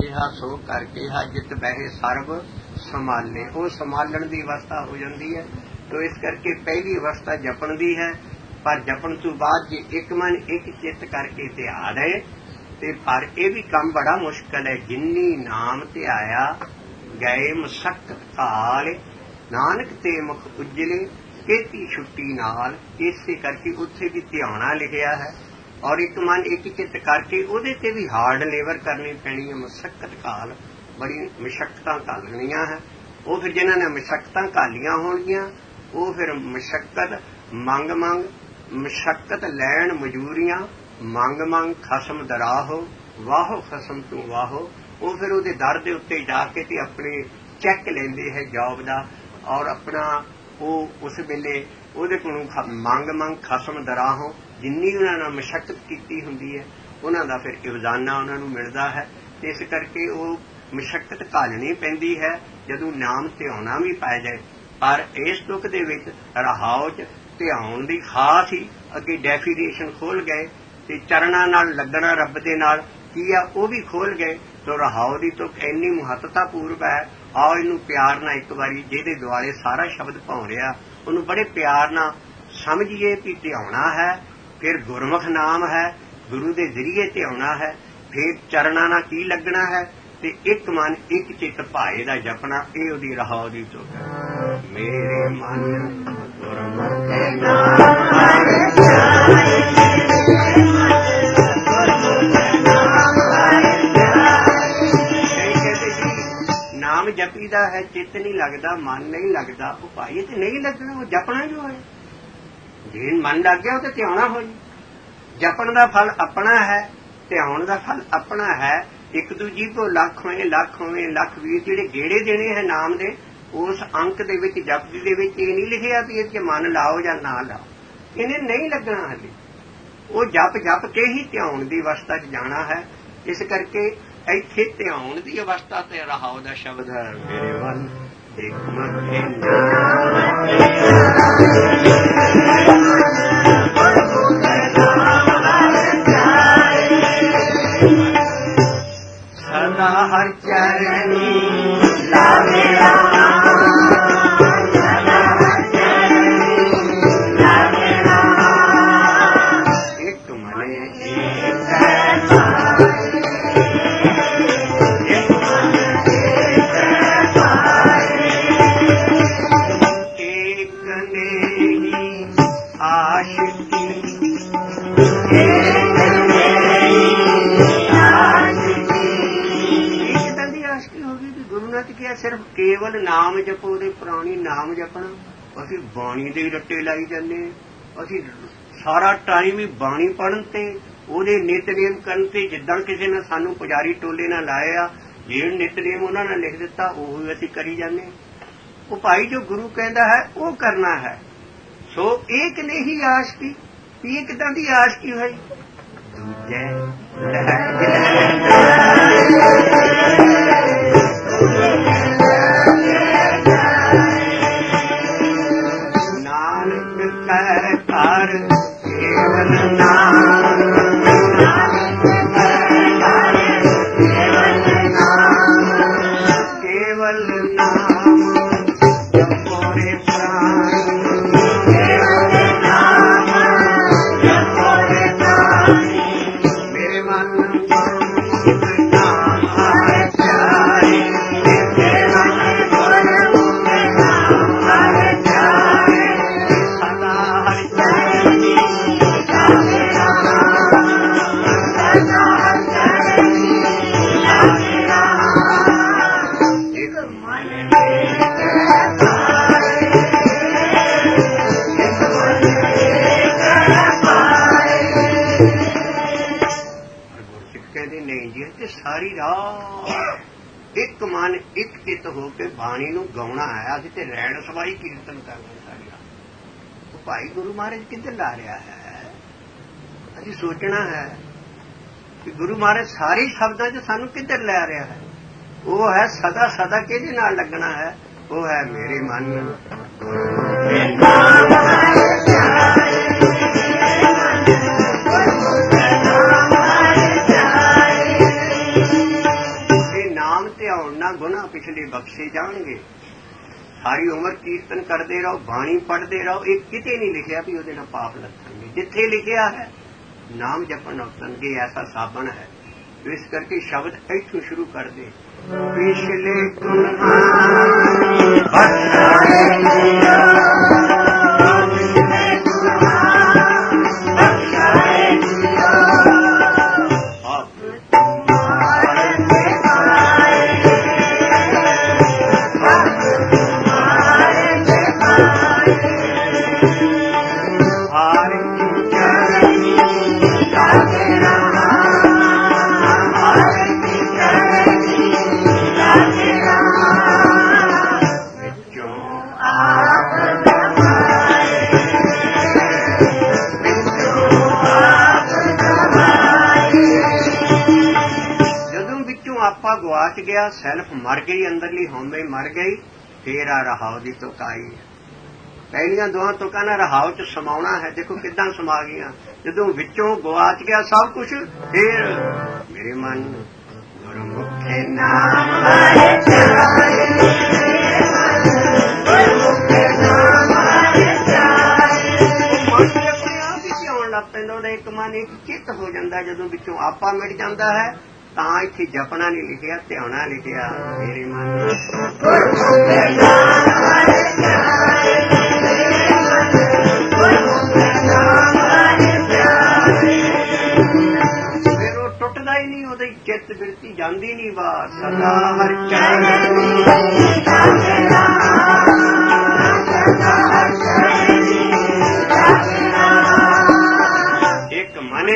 ਕਿਹਾ ਸੋ ਕਰ ਕਿਹਾ ਜਿਤ ਬਹਿ ਸਰਬ ਸੰਭਾਲੇ। ਉਹ ਸੰਭਾਲਣ ਦੀ ਅਵਸਥਾ ਹੋ ਜਾਂਦੀ ਹੈ। ਤੋ ਇਸ ਕਰਕੇ ਪਹਿਲੀ ਅਵਸਥਾ ਜਪਣ ਦੀ ਹੈ, ਪਰ ਜਪਣ ਤੋਂ ਬਾਅਦ ਜੇ ਇੱਕ ਮਨ ਇੱਕ ਚਿੱਤ ਕਰਕੇ ਧਿਆਨ ਹੈ ਤੇ ਪਰ ਇਹ ਵੀ ਕੰਮ ਬੜਾ ਮੁਸ਼ਕਲ ਹੈ। ਜਿੰਨੀ ਨਾਮ ਧਿਆਇਆ ਗਏ ਮਸਕਤ ਕਾਲ, ਨਾਨਕ ਤੇ ਮੁਖ ਉਜਲੇ ਕੀਤੀ ਛੁੱਟੀ ਨਾਲ। ਇਸੇ ਕਰਕੇ ਉੱਥੇ ਵੀ ਧਿਆਉਣਾ ਲਿਖਿਆ ਹੈ, ਔਰ ਇੱਕ ਮਨ ਇੱਕ ਚਿੱਤ ਕਰਕੇ ਉਹਦੇ ਤੇ ਵੀ ਹਾਰਡ ਲੇਬਰ ਕਰਨੀ ਪੈਣੀ ਹੈ। ਮਸਕਤ ਕਾਲ, ਬੜੀ ਮਸ਼ੱਕਤਾਂ ਘਾਲਣੀਆਂ ਹੈ। ਉਹ ਫਿਰ ਜਿਨ੍ਹਾਂ ਨੇ ਮਸ਼ੱਕਤਾਂ ਘਾਲੀਆਂ ਹੋਣਗੀਆਂ ਉਹ ਫਿਰ ਮਸ਼ੱਕਤ ਮੰਗ ਮਸ਼ੱਕਤ ਲੈਣ ਮਜੂਰੀਆਂ, ਮੰਗ ਖਸਮ ਦਰਾਹੋ, ਵਾਹੋ ਖਸਮ ਤੂੰ ਵਾਹੋ। ਉਹ ਫਿਰ ਉਹਦੇ ਦਰ ਦੇ ਉੱਤੇ ਜਾ ਕੇ ਤੇ ਆਪਣੇ ਚੈੱਕ ਲੈਂਦੇ ਹੈ ਜੋਬ ਦਾ, ਔਰ ਆਪਣਾ ਉਹ ਉਸ ਵੇਲੇ ਉਹਦੇ ਕੋਲੋਂ ਮੰਗ ਖਸਮ ਦਰਾਹੋ, ਜਿੰਨੀ ਉਹਨਾਂ ਨਾਲ ਮਸ਼ੱਕਤ ਕੀਤੀ ਹੁੰਦੀ ਹੈ ਉਹਨਾਂ ਦਾ ਫਿਰ ਇਵਜ਼ਾਨਾ ਉਹਨਾਂ ਨੂੰ ਮਿਲਦਾ ਹੈ। ਇਸ ਕਰਕੇ ਉਹ ਮਸ਼ੱਕਤ ਘਾਲਣੀ ਪੈਂਦੀ ਹੈ ਜਦੋਂ ਨਾਮ ਧਿਆਉਣਾ ਵੀ ਪੈ ਜਾਏ। ਪਰ ਇਸ ਤੁਕ ਦੇ ਵਿੱਚ ਰਹਾਉ ਚ ਧਿਆਉਣ ਦੀ ਖਾਸ ਹੀ ਅੱਗੇ ਡੈਫੀਨੇਸ਼ਨ ਖੋਲ ਗਏ ਤੇ ਚਰਨਾਂ ਨਾਲ ਲੱਗਣਾ ਰੱਬ ਦੇ ਨਾਲ ਕੀ ਆ ਉਹ ਵੀ ਖੋਲ ਗਏ। ਤੋ ਰਹਾਉ ਦੀ ਤੁਕ ਇੰਨੀ ਮਹੱਤਤਾਪੂਰਵ ਹੈ। ਆਓ ਇਹਨੂੰ ਪਿਆਰ ਨਾਲ ਇੱਕ ਵਾਰੀ ਜਿਹਦੇ ਦੁਆਲੇ ਸਾਰਾ ਸ਼ਬਦ ਭੌਂ ਰਿਹਾ ਉਹਨੂੰ ਬੜੇ ਪਿਆਰ ਨਾਲ ਸਮਝੀਏ ਵੀ ਧਿਆਉਣਾ ਹੈ, ਫਿਰ ਗੁਰਮੁਖ ਨਾਮ ਹੈ, ਗੁਰੂ ਦੇ ਜ਼ਰੀਏ ਧਿਆਉਣਾ ਹੈ, ਫਿਰ ਚਰਨਾਂ ਨਾਲ ਕੀ ਲੱਗਣਾ ਹੈ ਤੇ ਇੱਕ ਮਨ ਇੱਕ ਚਿੱਤ ਭਾਏ ਦਾ ਜਪਣਾ। ਇਹ ਉਹਦੀ ਰਹਾਉ ਦੀ ਤੁਕ ਹੈ। ਮੇਰੇ ਮਨ ਗੁਰਮੁਖ ਨਾਮ ਹਰਿ ਧਿਆਏ, ਨਾਮ ਜਪੀਦਾ ਹੈ, ਚਿੱਤ ਨਹੀਂ ਲੱਗਦਾ, ਮਨ ਨਹੀਂ ਲੱਗਦਾ। ਉਹ ਭਾਈ ਤੇ ਨਹੀਂ ਲੱਗਣਾ, ਉਹ ਜਪਣਾ ਜੋ ਹੈ। ਜੇ ਮਨ ਲੱਗ ਗਿਆ ਉਹ ਤੇ ਧਿਆਉਣਾ ਹੋ ਜੀ। ਜਪਣ ਦਾ ਫਲ ਆਪਣਾ ਹੈ, ਧਿਆਉਣ ਦਾ ਫਲ ਆਪਣਾ ਹੈ। ਇੱਕ ਦੂਜੀ ਕੋ ਲੱਖ ਹੋਵੇ ਲੱਖ ਹੋਵੇ ਲੱਖ ਵੀਰ ਜਿਹੜੇ ਗੇੜੇ ਦੇਣੇ ਹੈ ਨਾਮ ਦੇ, ਉਸ ਅੰਕ ਦੇ ਵਿੱਚ ਜਪਦੀ ਦੇ ਵਿੱਚ ਇਹ ਨਹੀਂ ਲਿਖਿਆ ਵੀ ਇਹ ਮਨ ਲਾਓ ਜਾਂ ਨਾ ਲਾਓ, ਇਹਨੇ ਨਹੀਂ ਲੱਗਣਾ ਹਲੇ। ਉਹ ਜਪ ਕੇ ਹੀ ਧਿਆਉਣ ਦੀ ਅਵਸਥਾ 'ਚ ਜਾਣਾ ਹੈ। ਇਸ ਕਰਕੇ ਇੱਥੇ ਧਿਆਉਣ ਦੀ ਅਵਸਥਾ ਤੇ ਰਹਾਉ ਦਾ ਸ਼ਬਦ ਹੈ। ਮੇਰੇ ਵੱਲ ਇੱਕ ਮੱਥੇ ਸਦਾ ਹਰ ਚਰਨੀ ਲਾਵੇ ਰਾਮ, ਸਦਾ ਹਰ ਚਰਨੀ ਲਾਵੇ ਰਾਮ। ਇੱਕ ਮਨੇ ਇੱਕ ਸਿਰਫ ਕੇਵਲ ਨਾਮ ਜਪੋ ਦੇ ਪੁਰਾਣੀ ਨਾਮ ਜਪਣਾ। ਅਸੀਂ ਬਾਣੀ ਦੇ ਰੱਟੇ ਲਾਈ ਜਾਂਦੇ, ਅਸੀਂ ਸਾਰਾ ਟਾਈਮ ਹੀ ਬਾਣੀ ਪੜ੍ਹਨ ਤੇ ਉਹਦੇ ਨਿਤਨੇਮ ਕਰਨ ਤੇ। ਜਿੱਦਾਂ ਕਿਸੇ ਨੇ ਸਾਨੂੰ ਪੁਜਾਰੀ ਟੋਲੇ ਨਾਲ ਲਾਇਆ, ਜਿਹੜਾ ਨਿਤਨੇਮ ਉਹਨਾਂ ਨੇ ਲਿਖ ਦਿੱਤਾ ਉਹ ਅਸੀਂ ਕਰੀ ਜਾਂਦੇ। ਉਹ ਭਾਈ ਜੋ ਗੁਰੂ ਕਹਿੰਦਾ ਹੈ ਉਹ ਕਰਨਾ ਹੈ। ਸੋ ਇੱਕ ਨਹੀਂ ਆਸ਼ਕੀ, ਇਹ ਕਿੱਦਾਂ ਦੀ ਆਸ਼ਕੀ ਹੋਈ? ਦੂਜੇ ਨਾਨਕ ਕਹਿ ਕਰ ਕੇਵਲ ਨਾਮ, ਕੇਵਲ ਨਾਮ ਜਪੋ ਰੇ ਪ੍ਰਾਣ, ਕੇਵਲ ਨਾਮ ਜਪੋ ਰੇ ਪ੍ਰਾਣ। ਮੇਰੇ ਮਨ ਗੁਰਮੁਖ ਨਾਮ ਹਰਿ ਧਿਆਏ, ਮੇਰੇ ਮਨ ਗੁਰਮੁਖ ਨਾਮ ਹਰਿ ਧਿਆਏ। ਸਦਾ ਹਰਿ ਚਰਨੀ ਲਾਵੇ ਰਾਮ, ਸਦਾ ਹਰਿ ਚਰਨੀ ਲਾਵੇ ਰਾਮ। ਇੱਕ ਮਨ ਕਹਿੰਦੇ ਨਹੀਂ ਜੀ ਤੇ ਸਾਰੀ ਰਾਤ ਇੱਕ ਮਨ ਇੱਕ ਚਿੱਤ ਹੋ ਕੇ ਬਾਣੀ ਨੂੰ ਗਾਉਣਾ ਆਇਆ ਸੀ ਤੇ ਰੈਣ ਸਵਾਈ ਕੀਰਤਨ ਕਰਨਾ ਸਾਰੀ ਰਾਤ। ਉਹ ਭਾਈ ਗੁਰੂ ਮਹਾਰਾਜ ਕਿੱਧਰ ਲਾ ਰਿਹਾ ਹੈ? ਅਸੀਂ ਸੋਚਣਾ ਹੈ ਕਿ ਗੁਰੂ ਮਹਾਰਾਜ ਸਾਰੇ ਸ਼ਬਦਾਂ 'ਚ ਸਾਨੂੰ ਕਿੱਧਰ ਲੈ ਰਿਹਾ ਹੈ। ਉਹ ਹੈ ਸਦਾ ਸਦਾ ਕਿਹਦੇ ਨਾਲ ਲੱਗਣਾ ਹੈ? ਉਹ ਹੈ ਮੇਰੇ ਮਨ ਉਹਨਾਂ ਗੁਨਾਹ ਪਿਛਲੇ ਬਖਸ਼ੇ ਜਾਣਗੇ। ਸਾਰੀ ਉਮਰ ਕੀਰਤਨ ਕਰਦੇ ਰਹੋ, ਬਾਣੀ ਪੜ੍ਹਦੇ ਰਹੋ, ਇਹ ਕਿਤੇ ਨਹੀਂ ਲਿਖਿਆ ਵੀ ਉਹਦੇ ਨਾਲ ਪਾਪ ਲੱਗਣਗੇ। ਜਿੱਥੇ ਲਿਖਿਆ ਹੈ ਨਾਮ ਜਪਣ ਉਤਰਨਗੇ, ਐਸਾ ਸਾਬਣ ਹੈ। ਇਸ ਕਰਕੇ ਸ਼ਬਦ ਇੱਥੋਂ ਸ਼ੁਰੂ ਕਰਦੇ, ਪਿਛਲੇ ਗੁਨਾਹ ਗਵਾਚ ਗਿਆ, ਸੈਲਫ ਮਰ ਗਈ, ਅੰਦਰਲੀ ਹਉਮੈ ਮਰ ਗਈ, ਫੇਰ ਆ ਰਹਾਉ ਦੀ ਤੁਕ ਆਈ। ਪਹਿਲੀਆਂ ਦੋਹਾਂ ਤੁਕਾਂ ਨਾਲ ਰਹਾਉ ਚ ਸਮਾਉਣਾ ਹੈ। ਦੇਖੋ ਕਿੱਦਾਂ ਸਮਾ ਗਈਆਂ। ਜਦੋਂ ਵਿੱਚੋਂ ਗਵਾਚ ਗਿਆ ਸਭ ਕੁਝ, ਫੇਰ ਮੇਰੇ ਮਨ ਗੁਰਮੁਖੇ ਨਾਮ ਆਏ ਜਾਏ, ਗੁਰਮੁਖੇ ਨਾਮ ਆਏ ਜਾਏ। ਮਨ ਦੇ ਆਪਣੇ ਆਪ ਹੀ ਆਉਣ ਲੱਗ ਪੈਂਦਾ, ਉਹਦਾ ਇੱਕ ਮਨ ਇੱਕ ਚਿੱਤ ਹੋ ਜਾਂਦਾ। ਜਦੋਂ ਵਿੱਚੋਂ ਆਪਾ ਮਿਟ ਜਾਂਦਾ ਹੈ ਤਾਂ ਇੱਥੇ ਜਪਣਾ ਨਹੀਂ ਲਿਖਿਆ, ਧਿਆਉਣਾ ਲਿਖਿਆ। ਮੇਰੇ ਮਨ ਫਿਰ ਉਹ ਟੁੱਟਦਾ ਹੀ ਨਹੀਂ, ਉਹਦੀ ਚਿੱਤ ਬਿਰਤੀ ਜਾਂਦੀ ਨਹੀਂ ਬਾਹਰ। ਸਦਾ ਹਰ ਇੱਕ ਮਨੇ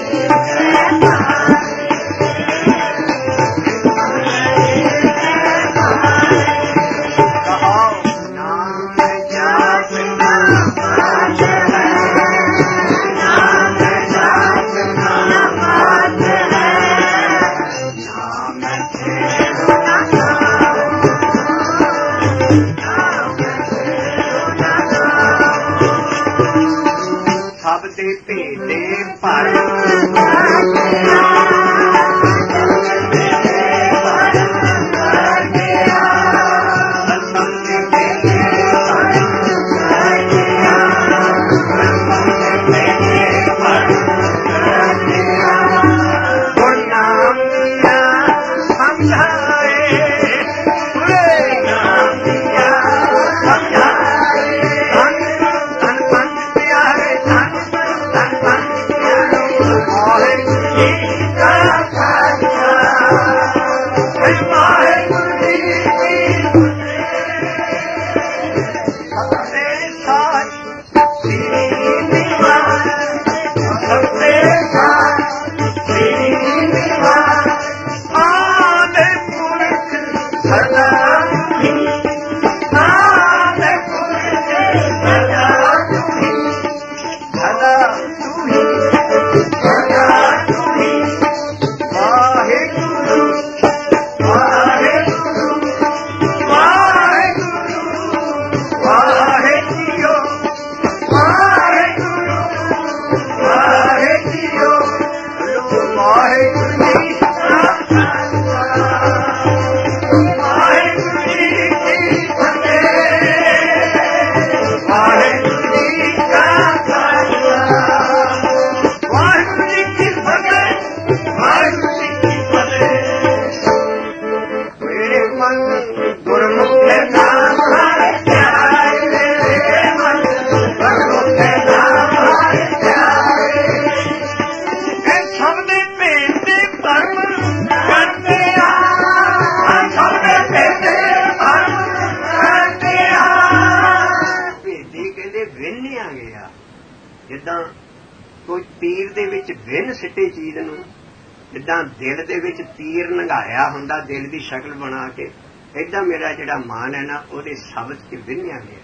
ਜਿੱਦਾਂ ਕੋਈ ਤੀਰ ਦੇ ਵਿੱਚ ਵਿੰਨ ਸਿੱਟੇ ਚੀਜ਼ ਨੂੰ, ਜਿੱਦਾਂ ਦਿਲ ਦੇ ਵਿੱਚ ਤੀਰ ਲੰਘਾਇਆ ਹੁੰਦਾ ਦਿਲ ਦੀ ਸ਼ਕਲ ਬਣਾ ਕੇ, ਏਦਾਂ ਮੇਰਾ ਜਿਹੜਾ ਮਨ ਹੈ ਨਾ ਉਹਦੇ ਸ਼ਬਦ 'ਚ ਵਿੰਨਿਆ ਗਿਆ।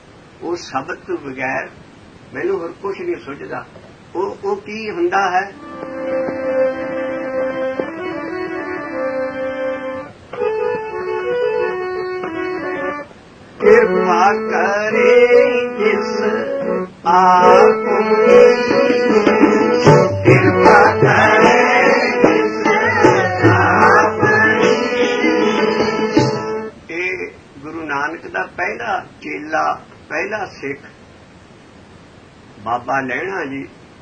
ਉਹ ਸ਼ਬਦ ਤੋਂ ਬਗੈਰ ਮੈਨੂੰ ਹੋਰ ਕੁਝ ਨਹੀਂ ਸੁਝਦਾ। ਉਹ ਕੀ ਹੁੰਦਾ ਹੈ? ਕਿਰਪਾ ਕਰੇ ਜਿਸ ਆਪਣੀ, ਕਿਰਪਾ ਕਰੇ ਜਿਸ ਆਪਣੀ, ਦਾ ਪਹਿਲਾ ਚੇਲਾ, ਪਹਿਲਾ ਸਿੱਖ ਬਾਬਾ ਲਹਿਣਾ ਜੀ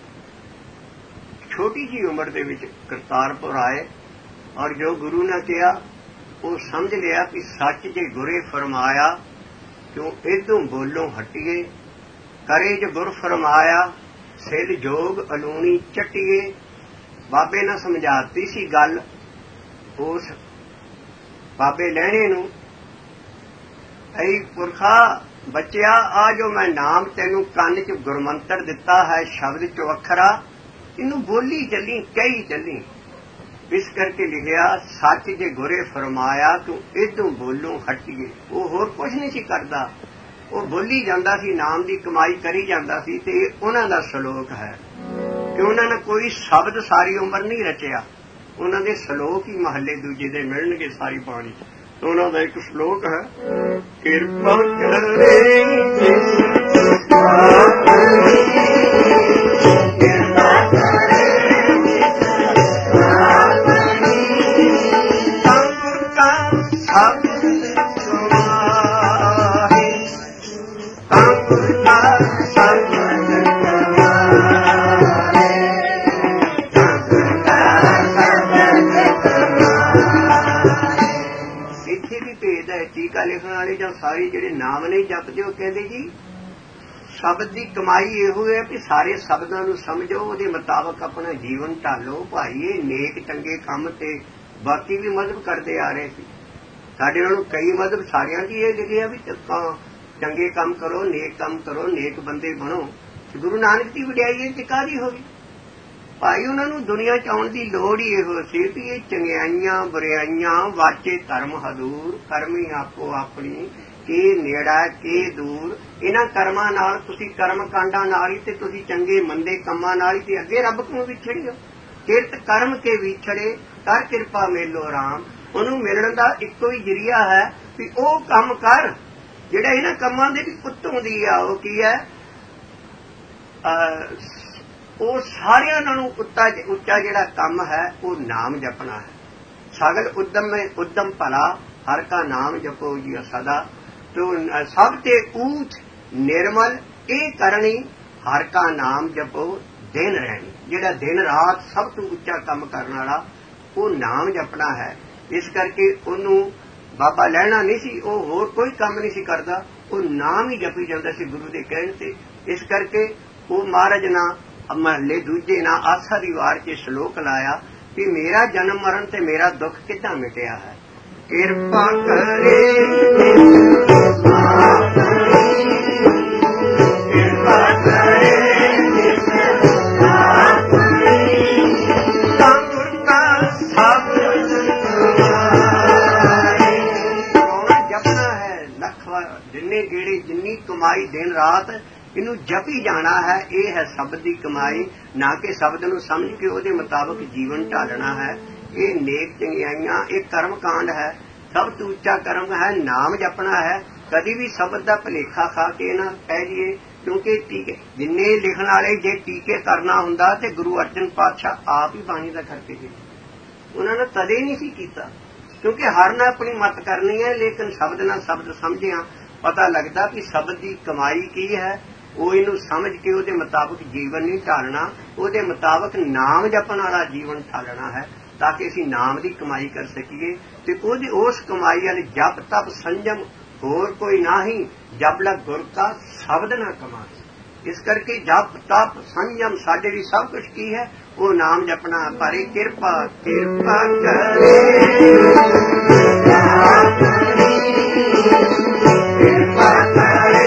ਛੋਟੀ ਜੀ ਉਮਰ ਦੇ ਵਿੱਚ ਕਰਤਾਰਪੁਰ ਆਏ, ਔਰ ਜੋ ਗੁਰੂ ਨੇ ਕਿਹਾ ਉਹ ਸਮਝ ਲਿਆ ਕਿ ਸੱਚ ਜੇ ਗੁਰੇ ਫਰਮਾਇਆ, ਕਿਉਂ ਇਦੋਂ ਬੋਲੋਂ ਹਟੀਏ, ਕਰੇ ਜੋ ਗੁਰ ਫਰਮਾਇਆ, ਸਿਰ ਜੋਗ ਅਲੂਣੀ ਚੱਟੀਏ। ਬਾਬੇ ਨੇ ਸਮਝਾਤੀ ਸੀ ਗੱਲ ਉਸ ਬਾਬੇ ਲਹਿਣੇ ਨੂੰ, ਐ ਪੁਰਖਾ ਬੱਚਿਆ, ਆ ਜੋ ਮੈਂ ਨਾਮ ਤੈਨੂੰ ਕੰਨ 'ਚ ਗੁਰਮੰਤਰ ਦਿੱਤਾ ਹੈ, ਸ਼ਬਦ 'ਚੋਂ ਅੱਖਰਾ, ਇਹਨੂੰ ਬੋਲੀ ਚੱਲੀ, ਕਹੀ ਚੱਲੀ। ਇਸ ਕਰਕੇ ਲਿਖਿਆ ਸੱਚ ਜੇ ਗੁਰੇ ਫਰਮਾਇਆ, ਤੂੰ ਇਦੋਂ ਬੋਲੋਂ ਹਟੀਏ। ਉਹ ਹੋਰ ਕੁਝ ਨਹੀਂ ਸੀ ਕਰਦਾ, ਉਹ ਬੋਲੀ ਜਾਂਦਾ ਸੀ, ਨਾਮ ਦੀ ਕਮਾਈ ਕਰੀ ਜਾਂਦਾ ਸੀ। ਤੇ ਉਹਨਾਂ ਦਾ ਸ਼ਲੋਕ ਹੈ ਕਿ ਉਹਨਾਂ ਨੇ ਕੋਈ ਸ਼ਬਦ ਸਾਰੀ ਉਮਰ ਨਹੀਂ ਰਚਿਆ, ਉਹਨਾਂ ਦੇ ਸ਼ਲੋਕ ਹੀ ਮਹੱਲੇ ਦੂਜੇ ਦੇ ਮਿਲਣਗੇ ਸਾਰੀ ਬਾਣੀ। ਉਹਨਾਂ ਦਾ ਇੱਕ ਸ਼ਲੋਕ ਹੈ, ਕਿਰਪਾ ਕਰੇ ਲਿਖਣ ਵਾਲੇ ਜਾਂ ਸਾਰੇ ਜਿਹੜੇ ਨਾਮ ਨਹੀਂ ਜਪਦੇ, ਉਹ ਕਹਿੰਦੇ ਜੀ ਸ਼ਬਦ ਦੀ ਕਮਾਈ ਇਹੋ ਹੈ ਕਿ ਸਾਰੇ ਸ਼ਬਦਾਂ ਨੂੰ ਸਮਝੋ, ਉਹਦੇ ਮੁਤਾਬਕ ਆਪਣਾ ਜੀਵਨ ਢਾਲੋ। ਭਾਈ ਇਹ ਨੇਕ ਚੰਗੇ ਕੰਮ ਤੇ ਬਾਕੀ ਵੀ ਮਜ਼ਹਬ ਕਰਦੇ ਆ ਰਹੇ ਸੀ, ਸਾਡੇ ਨਾਲੋਂ ਕਈ ਮਜ਼ਹਬ ਸਾਰਿਆਂ ਦੀ ਇਹ ਲਿਖਿਆ ਵੀ ਚੰਗੇ ਕੰਮ ਕਰੋ, ਨੇਕ ਕੰਮ ਕਰੋ, ਨੇਕ ਬੰਦੇ ਬਣੋ। ਗੁਰੂ ਨਾਨਕ ਦੀ ਵਡਿਆਈ ਇਹ ਕਾਹਦੀ ਹੋਈ? ਭਾਈ ਉਹਨਾਂ ਨੂੰ ਦੁਨੀਆ 'ਚ ਆਉਣ ਦੀ ਲੋੜ ਹੀ ਇਹੋ ਸੀ ਵੀ ਇਹ ਚੰਗਿਆਈਆਂ ਬੁਰਿਆਈਆਂ ਵਾਚੇ ਧਰਮ ਹਦੂਰ, ਕਰਮੀ ਆਪੋ ਆਪਣੀ, ਕੀ ਨੇੜਾ ਕੀ ਦੂਰ। ਇਹਨਾਂ ਕਰਮਾਂ ਨਾਲ ਤੁਸੀਂ ਕਰਮ ਕਾਂਡਾਂ ਨਾਲ ਹੀ ਤੇ ਤੁਸੀਂ ਚੰਗੇ ਮੰਦੇ ਕੰਮਾਂ ਨਾਲ ਹੀ ਤੇ ਅੱਗੇ ਰੱਬ ਨੂੰ ਵਿਛੜਿਓ। ਕਿਰਤ ਕਰਮ ਕੇ ਵਿਛੜੇ, ਕਰ ਕਿਰਪਾ ਮੇਲੋ ਰਾਮ। ਉਹਨੂੰ ਮਿਲਣ ਦਾ ਇੱਕੋ ਹੀ ਜਰੀਆ ਹੈ ਵੀ ਉਹ ਕੰਮ ਕਰ ਜਿਹੜਾ ਇਹਨਾਂ ਕੰਮਾਂ ਦੇ ਵੀ ਉੱਤੋਂ ਦੀ ਆ। ਉਹ ਕੀ ਹੈ? ਉਹ ਸਾਰਿਆਂ ਨਾਲੋਂ ਉੱਚਾ ਜਿਹੜਾ ਕੰਮ ਹੈ ਉਹ ਨਾਮ ਜਪਣਾ ਹੈ। ਸਗਲ ਉਦਮ में उद्दम भला, हर का नाम जपो जी सदा। तो सब ते ऊच निर्मल ਇਹ ਕਰਨੀ, ਹਰ का नाम जपो दिन रहनी। ਜਿਹੜਾ ਦਿਨ ਰਾਤ ਸਭ ਤੋਂ ਉੱਚਾ ਕੰਮ ਕਰਨ ਵਾਲਾ ਉਹ ਨਾਮ ਜਪਣਾ ਹੈ। ਇਸ ਕਰਕੇ ਉਹਨੂੰ ਬਾਬਾ ਲਹਿਣਾ ਨਹੀਂ ਸੀ, ਉਹ ਹੋਰ ਕੋਈ ਕੰਮ ਨਹੀਂ ਸੀ ਕਰਦਾ, ਉਹ ਨਾਮ ਹੀ ਜਪੀ ਜਾਂਦਾ ਸੀ ਗੁਰੂ ਦੇ ਕਹਿਣ ਤੇ। ਇਸ ਕਰਕੇ ਉਹ ਮਹਾਰਾਜ ਨਾ ਮਹੱਲੇ ਦੂਜੇ ਨਾ ਆਸਾ ਦੀ ਵਾਰ 'ਚ ਸ਼ਲੋਕ ਲਾਇਆ ਕਿ ਮੇਰਾ ਜਨਮ ਮਰਨ ਤੇ ਮੇਰਾ ਦੁੱਖ ਕਿੱਦਾਂ ਮਿਟਿਆ ਹੈ। ਕਿਰਪਾ ਕਰੇ ਕਿਰਪਾ ਕਰੇ ਜਪਣਾ ਹੈ ਲੱਖ ਵਾਰ, ਜਿੰਨੇ ਗੇੜੇ ਜਿੰਨੀ ਕਮਾਈ ਦਿਨ ਰਾਤ ਇਹਨੂੰ ਜਪੀ ਜਾਣਾ ਹੈ। ਇਹ ਹੈ ਸ਼ਬਦ ਦੀ ਕਮਾਈ, ਨਾ ਕਿ ਸ਼ਬਦ ਨੂੰ ਸਮਝ ਕੇ ਉਹਦੇ ਮੁਤਾਬਕ ਜੀਵਨ ਢਾਲਣਾ ਹੈ। ਇਹ ਨੇਕ ਚੰਗਿਆਈਆਂ, ਇਹ ਕਰਮ ਕਾਂਡ ਹੈ। ਸਭ ਤੋਂ ਉੱਚਾ ਕਰਮ ਹੈ ਨਾਮ ਜਪਣਾ ਹੈ। ਕਦੀ ਵੀ ਸ਼ਬਦ ਦਾ ਭਲੇਖਾ ਖਾ ਕੇ ਨਾ ਪੈ ਜਾਈਏ, ਕਿਉਂਕਿ ਟੀਕੇ ਜਿੰਨੇ ਲਿਖਣ ਵਾਲੇ ਜੇ ਟੀਕੇ ਕਰਨਾ ਹੁੰਦਾ ਤੇ ਗੁਰੂ ਅਰਜਨ ਪਾਤਸ਼ਾਹ ਆਪ ਹੀ ਬਾਣੀ ਦਾ ਕਰਕੇ ਗਏ। ਉਹਨਾਂ ਨੇ ਕਦੇ ਨਹੀਂ ਸੀ ਕੀਤਾ, ਕਿਉਂਕਿ ਹਰ ਨੇ ਆਪਣੀ ਮਤ ਕਰਨੀ ਹੈ। ਲੇਕਿਨ ਸ਼ਬਦ ਨਾਲ ਸ਼ਬਦ ਸਮਝਿਆ ਪਤਾ ਲੱਗਦਾ ਕਿ ਸ਼ਬਦ ਦੀ ਕਮਾਈ ਕੀ ਹੈ। ਉਹ ਇਹਨੂੰ ਸਮਝ ਕੇ ਉਹਦੇ ਮੁਤਾਬਕ ਜੀਵਨ ਨਹੀਂ ਢਾਲਣਾ, ਉਹਦੇ ਮੁਤਾਬਕ ਨਾਮ ਜਪਣ ਵਾਲਾ ਜੀਵਨ ਢਾਲਣਾ ਹੈ, ਤਾਂ ਕਿ ਅਸੀਂ ਨਾਮ ਦੀ ਕਮਾਈ ਕਰ ਸਕੀਏ। ਤੇ ਉਹਦੀ ਉਸ ਕਮਾਈ ਵਾਲੇ ਜਪ ਤਪ ਸੰਜਮ ਹੋਰ ਕੋਈ ਨਹੀਂ, ਜਪ ਲਾ ਗੁਰ ਕਾ ਸ਼ਬਦ ਨਾ ਕਮਾ। ਇਸ ਕਰਕੇ ਜਪ ਤਪ ਸੰਜਮ ਸਾਡੇ ਲਈ ਸਭ ਕੁਝ ਕੀ ਹੈ? ਉਹ ਨਾਮ ਜਪਣਾ। ਪਰ ਕਿਰਪਾ ਕਿਰਪਾ ਕਰੇ ਕਿਰਪਾ ਕਰੇ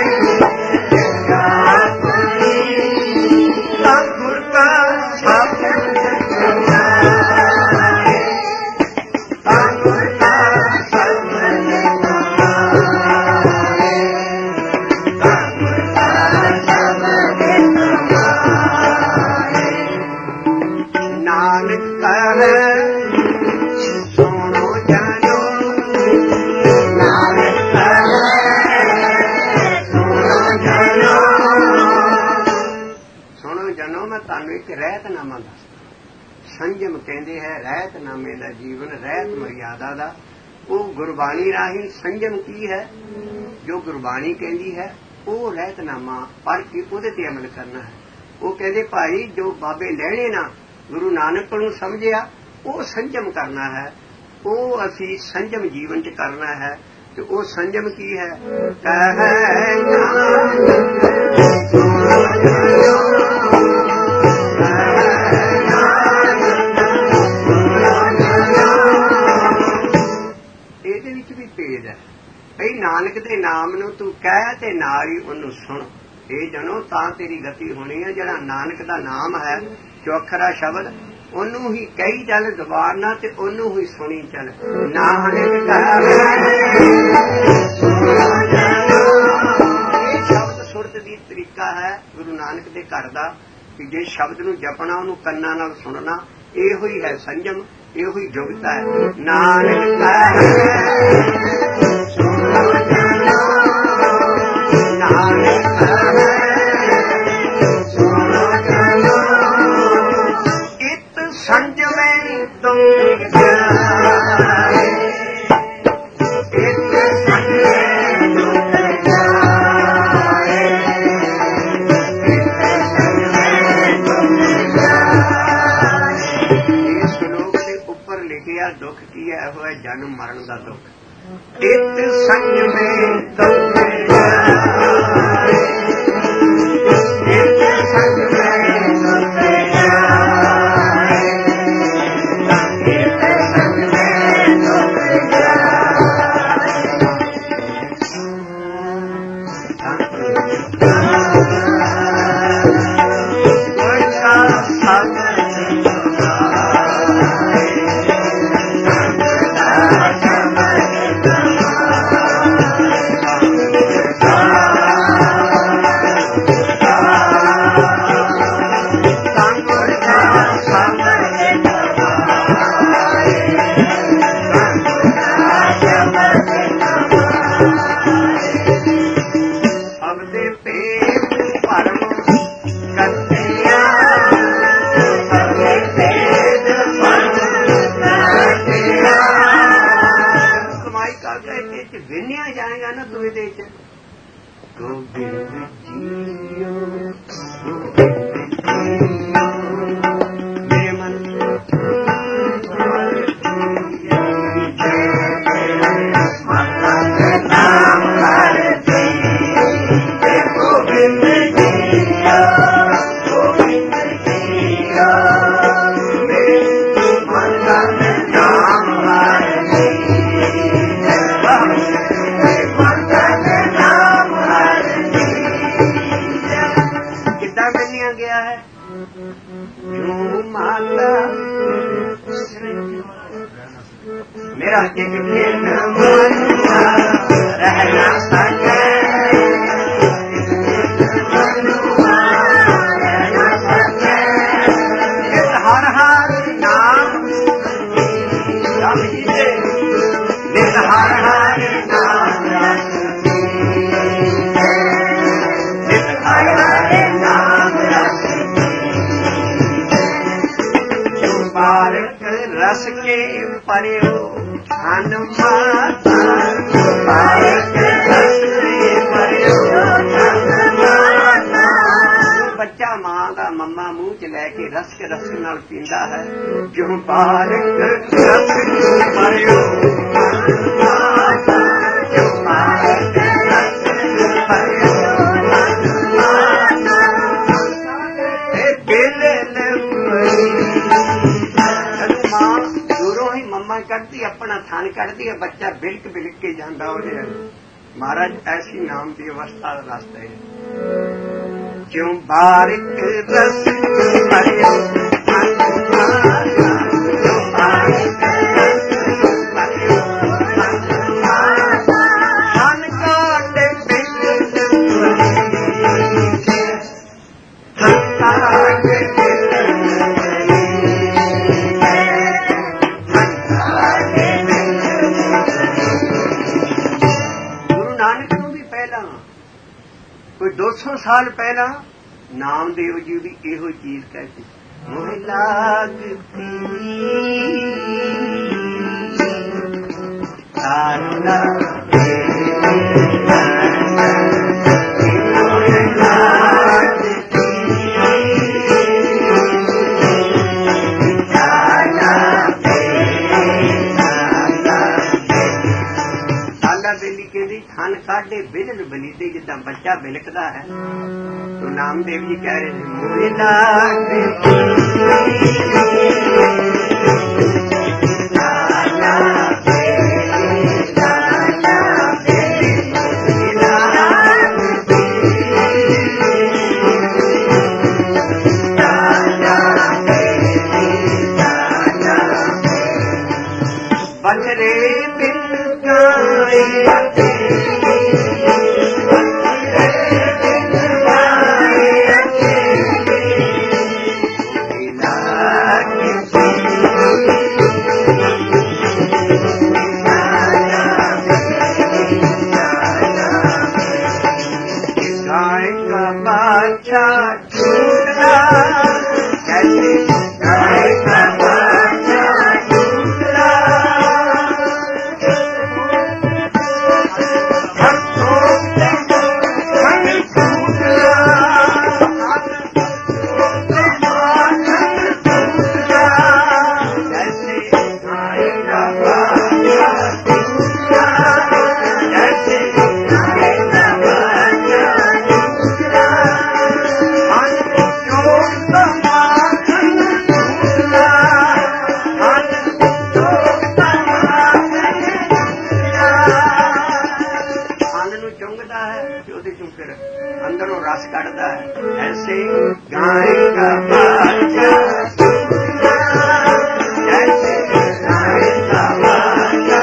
ਰਹਿਤਨਾਮਾ ਦੱਸਦਾ। ਸੰਜਮ ਕਹਿੰਦੇ ਹੈ ਰਹਿਤਨਾਮੇ ਦਾ ਜੀਵਨ, ਰਹਿਤ ਮਰਿਆਦਾ ਦਾ। ਉਹ ਗੁਰਬਾਣੀ ਰਾਹੀਂ ਸੰਜਮ ਕੀ ਹੈ, ਜੋ ਗੁਰਬਾਣੀ ਕਹਿੰਦੀ ਹੈ ਉਹ ਰਹਿਤਨਾਮਾ ਪੜ੍ਹ ਕੇ ਉਹਦੇ ਤੇ ਅਮਲ ਕਰਨਾ ਹੈ। ਉਹ ਕਹਿੰਦੇ ਭਾਈ ਜੋ ਬਾਬੇ ਲੈਣੇ ਨਾ ਗੁਰੂ ਨਾਨਕ ਨੂੰ ਸਮਝਿਆ ਉਹ ਸੰਜਮ ਕਰਨਾ ਹੈ, ਉਹ ਅਸੀਂ ਸੰਜਮ ਜੀਵਨ ਚ ਕਰਨਾ ਹੈ। ਤੇ ਉਹ ਸੰਜਮ ਕੀ ਹੈ, ਇਹਦੇ ਵਿੱਚ ਵੀ ਭੇਦ ਹੈ। ਭਈ ਨਾਨਕ ਦੇ ਨਾਮ ਨੂੰ ਤੂੰ ਕਹਿ ਤੇ ਨਾਲ ਹੀ ਉਹਨੂੰ ਸੁਣ, ਇਹ ਜਨੋ ਤਾਂ ਤੇਰੀ ਗਤੀ ਹੋਣੀ ਹੈ। ਜਿਹੜਾ ਨਾਨਕ ਦਾ ਨਾਮ ਹੈ ਚੌਖਰਾ ਸ਼ਬਦ, ਉਹਨੂੰ ਹੀ ਕਹੀ ਚੱਲ ਜ਼ੁਬਾਨ ਨਾਲ ਤੇ ਉਹਨੂੰ ਹੀ ਸੁਣੀ ਚੱਲ। ਨਾਨਕ ਇਹ ਸ਼ਬਦ ਸੁਰਤ ਦੀ ਤਰੀਕਾ ਹੈ ਗੁਰੂ ਨਾਨਕ ਦੇ ਘਰ ਦਾ, ਕਿ ਜੇ ਸ਼ਬਦ ਨੂੰ ਜਪਣਾ ਉਹਨੂੰ ਕੰਨਾਂ ਨਾਲ ਸੁਣਨਾ, ਇਹੋ ਹੀ ਹੈ ਸੰਜਮ, ਇਹੋ ਹੀ ਯੋਗਤਾ ਹੈ। ਨਾਨਕ ਇਤ ਸੰਜਮੇ ਤੁਮ ਜਾਏ, ਇਤ ਸੰਜਮੇ ਤੁਮ ਜਾਏ, ਇਤ ਸੰਜਮੇ ਤੁਮ ਜਾਏ। ਇਸ ਸ਼ਲੋਕ ਦੇ ਉੱਪਰ ਲਿਖਿਆ ਦੁੱਖ ਕੀ ਹੈ, ਉਹ ਹੈ ਜਨਮ ਮਰਨ ਦਾ ਦੁੱਖ। ਇਤ ਸੰਜਮੇ ਤੁਮ ਜਾਏ, ਇਤ ਸੰਜਮੇ ਤੁਮ ਜਾਏ, ਇਤ ਸੰਜਮੇ ਤੁਮ मेरा एक दिन रहना सके, हर हर नाम हर हर नाम हर हर नाम बालक रस के पर्यो धन माता, बालक रस के पर्यो धन माता। बच्चा मां का मम्मा मुंह च लैके रस नाल पींदा है, जो बालक रस के पर्यो धन माता, जो बालक रस के पर्यो धन माता। दूरों ही मम्मा कढ़ती अपना थान कढ़ती है, बच्चा बिलक बिलक के जाता हो। महाराज ऐसी नाम की अवस्था रास्ते क्यों बारिक रस पर्यो कोई 200 साल पहला नामदेव जी भी एहो चीज कहते, मोह लागती ਥਨ ਕਾਢੇ ਬਿਲਲ ਬਲੀਦੇ ਜਿੱਦਾਂ ਬੱਚਾ ਬਿਲਕਦਾ ਹੈ। ਤੋ ਨਾਮਦੇਵ ਜੀ ਕਹਿ ਰਹੇ ਨੇ ਮੋਰੇ बजरे बिन गाए अंदरों रस कटता है। ऐसे गाएगा बाजा ऐसे गाएगा बाजा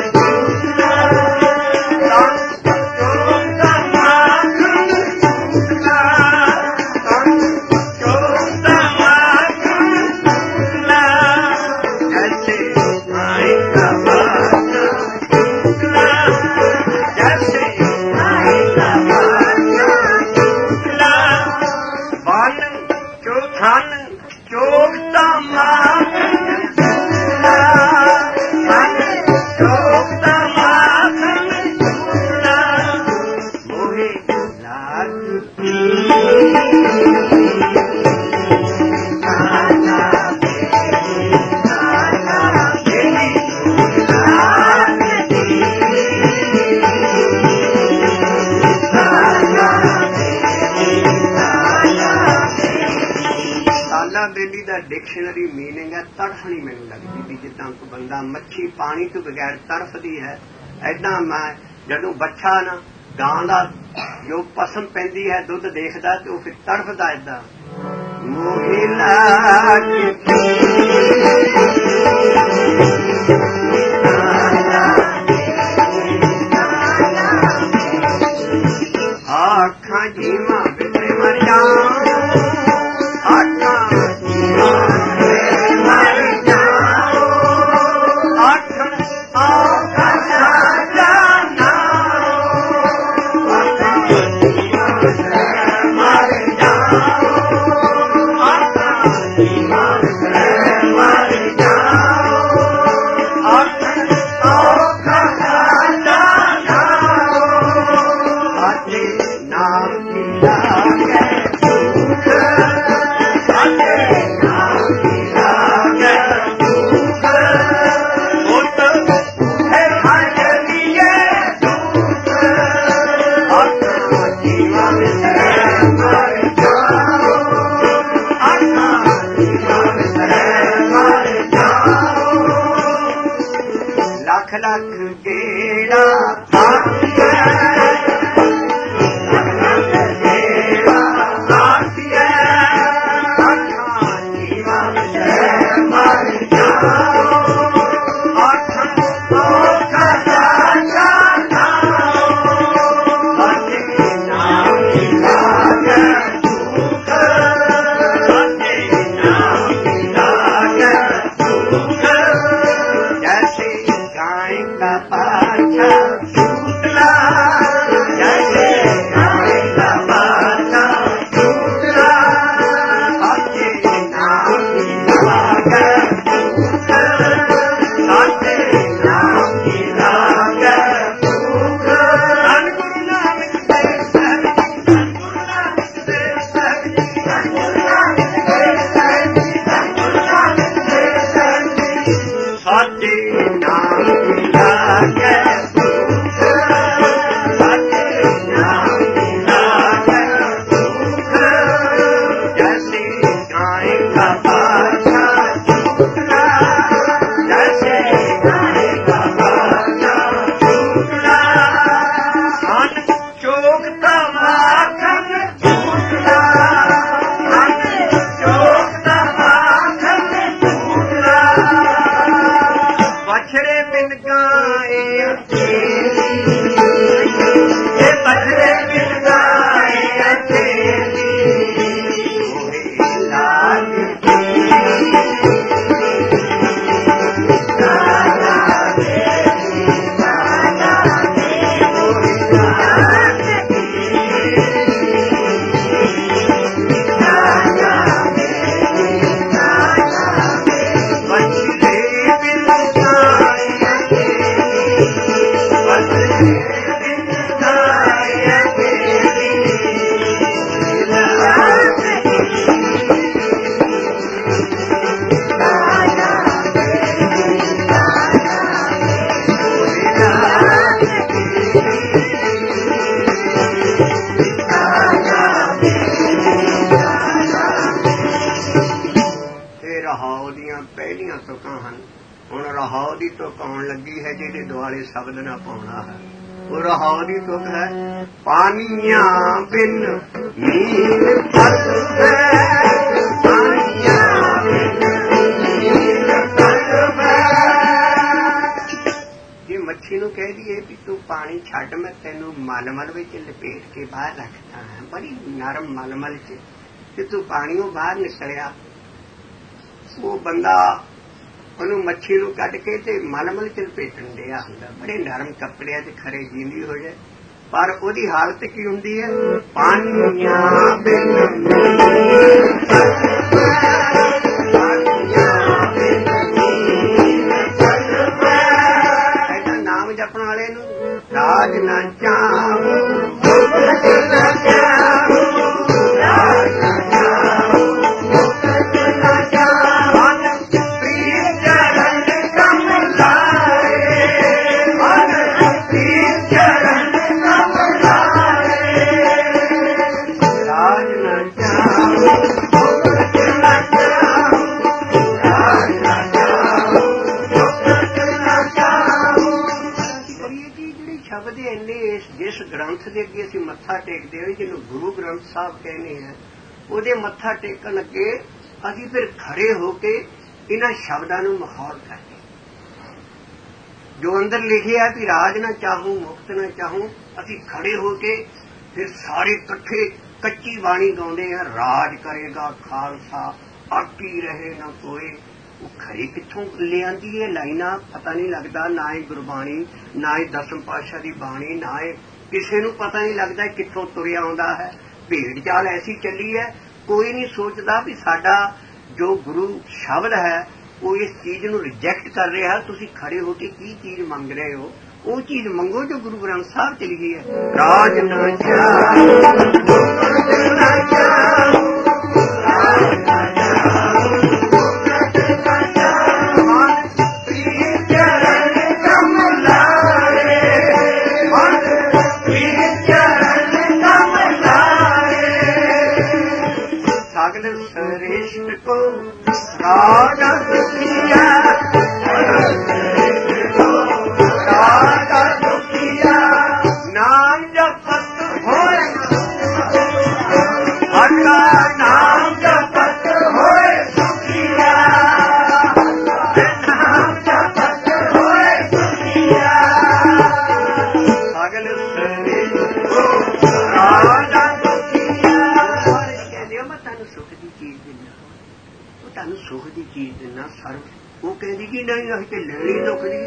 डिक्शनरी मीनिंग है तड़फनी। मैनू लगती भी जिदा कोई बंदा मच्छी पानी तो बगैर तड़फदी है, ऐदा मैं जदों बच्चा ना गां दा जो पसम पैंदी है दुध देखदा तो फिर तड़फदा ऐदा मोहिला आखा जीवा बिते मर जाऊं लख गेड़ा Yeah. शब्द न पाना है वो रहावदी तुक है पानिया बिन नील फल है पानिया बिन नील फल है। ये मच्छी नू कह दिए भी तू पानी छड़ मैं तेनू मलमल विच लपेट के बाहर रखता है बड़ी नरम मलमल च जे तू पानियों बाहर निकलिया वो बंदा ਉਹਨੂੰ ਮੱਛੀ ਨੂੰ ਕੱਢ ਕੇ ਤੇ ਮਲਮਲ ਚ ਲਪੇਟਣ ਡਿਆ ਹੁੰਦਾ ਬੜੇ ਨਰਮ ਕੱਪੜਿਆਂ ਚ ਖਰੇ ਜੀਂਦੀ ਹੋ ਜਾਏ ਪਰ ਉਹਦੀ ਹਾਲਤ ਕੀ ਹੁੰਦੀ ਹੈ ਪਾਣੀਆਂ ਬਿਨ ਇਹਦਾ ਨਾਮ ਜਪਣ ਵਾਲੇ ਨੂੰ ਰਾਜ ਨਾ ਚਾਹੋ ਦੇ ਅੱਗੇ ਅਸੀਂ ਮੱਥਾ ਟੇਕਦੇ ਹੋਏ ਜਿਹਨੂੰ ਗੁਰੂ ਗ੍ਰੰਥ ਸਾਹਿਬ ਕਹਿੰਦੇ ਆ ਉਹਦੇ ਮੱਥਾ ਟੇਕਣ ਅੱਗੇ ਅਸੀਂ ਫਿਰ ਖੜੇ ਹੋ ਕੇ ਇਹਨਾਂ ਸ਼ਬਦਾਂ ਨੂੰ ਮਖੌਲ ਕਰਦੇ ਜੋ ਅੰਦਰ ਲਿਖਿਆ ਕਿ ਰਾਜ ਨਾ ਚਾਹੂੰ ਮੁਕਤ ਨਾ ਚਾਹੂੰ ਅਸੀਂ ਖੜੇ ਹੋ ਕੇ ਫਿਰ ਸਾਰੇ ਇਕੱਠੇ ਕੱਚੀ ਬਾਣੀ ਗਾਉਂਦੇ ਆ ਰਾਜ ਕਰੇਗਾ ਖਾਲਸਾ ਆਕੀ ਰਹੇ ਨਾ ਕੋਈ ਉਹ ਖਰੇ ਕਿੱਥੋਂ ਲਿਆਂਦੀ ਇਹ ਲਾਈਨਾਂ ਪਤਾ ਨਹੀਂ ਲੱਗਦਾ ਨਾ ਹੀ ਗੁਰਬਾਣੀ ਨਾ ਹੀ ਦਸਮ ਪਾਤਸ਼ਾਹ ਦੀ ਬਾਣੀ ਨਾ ਹੀ ਕਿਸੇ ਨੂੰ ਪਤਾ ਨਹੀਂ ਲੱਗਦਾ ਕਿੱਥੋਂ ਤੁਰਿਆ ਆਉਂਦਾ ਹੈ ਭੇਡ ਚਾਲ ਐਸੀ ਚੱਲੀ ਹੈ ਕੋਈ ਨਹੀਂ ਸੋਚਦਾ ਵੀ ਸਾਡਾ ਜੋ ਗੁਰੂ ਸ਼ਬਦ ਹੈ ਉਹ ਇਸ ਚੀਜ਼ ਨੂੰ ਰਿਜੈਕਟ ਕਰ ਰਿਹਾ ਤੁਸੀਂ ਖੜੇ ਹੋ ਕੇ ਕੀ ਚੀਜ਼ ਮੰਗ ਰਹੇ ਹੋ ਉਹ ਚੀਜ਼ ਮੰਗੋ ਜੋ ਗੁਰੂ ਗ੍ਰੰਥ ਸਾਹਿਬ ਚ ਲਿਖੀ ਹੈ ਰਾਜ ਨਾ श्रेष्ठ को राजा दुखिया राजा दुखिया नाम जपत होए हका नाम जपत होए सुखिया नाम जपत होए सुखिया सगल श्रेष्ठ को राजा ਤੁਹਾਨੂੰ ਸੁਖ ਦੀ ਚੀਜ਼ ਦੇਣਾ ਸਰਵ ਉਹ ਕਹਿੰਦੀ ਕਿ ਨਹੀਂ ਅਸੀਂ ਤੇ ਲੈਣੀ ਦੁੱਖ ਦੀ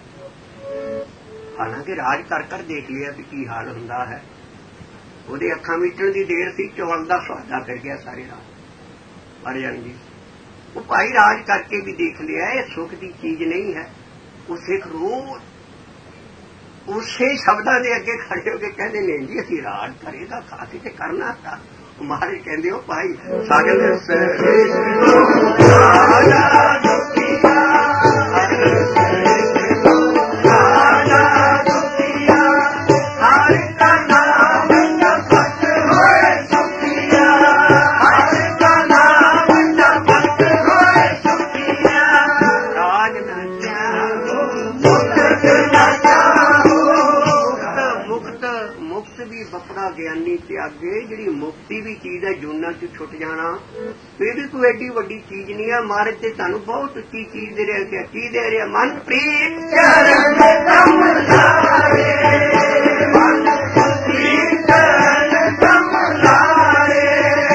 ਹਾਲਾਂਕਿ ਰਾਜ ਕਰ ਕਰ ਦੇਖ ਲਿਆ ਵੀ ਕੀ ਹਾਲ ਹੁੰਦਾ ਹੈ ਉਹਦੇ ਅੱਖਾਂ ਮੀਟਣ ਦੀ ਦੇਰ ਸੀ ਚੌਲ ਦਾ ਸਵਾਦਾ ਕਰ ਗਿਆ ਸਾਰੇ ਰਾਤ ਮਰ ਜਾਂਦੀ ਉਹ ਭਾਈ ਰਾਜ ਕਰਕੇ ਵੀ ਦੇਖ ਲਿਆ ਇਹ ਸੁਖ ਦੀ ਚੀਜ਼ ਨਹੀਂ ਹੈ ਉਹ ਸਿੱਖ ਰੋਜ਼ ਉਸੇ ਸ਼ਬਦਾਂ ਦੇ ਅੱਗੇ ਖੜੇ ਹੋ ਕੇ ਕਹਿੰਦੇ ਨੇ ਜੀ ਅਸੀਂ ਰਾਜ ਕਰੇਗਾ ਖਾਤੇ ਤੇ ਕਰਨਾ ਤਾਂ ਮਾਰੇ ਕਹਿੰਦੇ ਹੋ ਭਾਈ ਸਾਗਰ ਸ੍ਰੇਸ਼ਟ ਲਓਗੇ ਜਿਹੜੀ ਮੁਕਤੀ ਵੀ ਚੀਜ਼ ਹੈ, ਜੂਨਾਂ ਚ ਛੁੱਟ ਜਾਣਾ, ਇਹ ਵੀ ਕੋਈ ਐਡੀ ਵੱਡੀ ਚੀਜ਼ ਨਹੀਂ ਹੈ। ਮਹਾਰਾਜ ਤੇ ਤੁਹਾਨੂੰ ਬਹੁਤ ਉੱਚੀ ਚੀਜ਼ ਦੇ ਰਿਹਾ ਕਿ ਕੀ ਦੇ ਰਿਹਾ? ਮਨ ਪ੍ਰੀਤ ਚਰਨ ਕਮਲਾਰੇ, ਮਨ ਪ੍ਰੀਤ ਚਰਨ ਕਮਲਾਰੇ।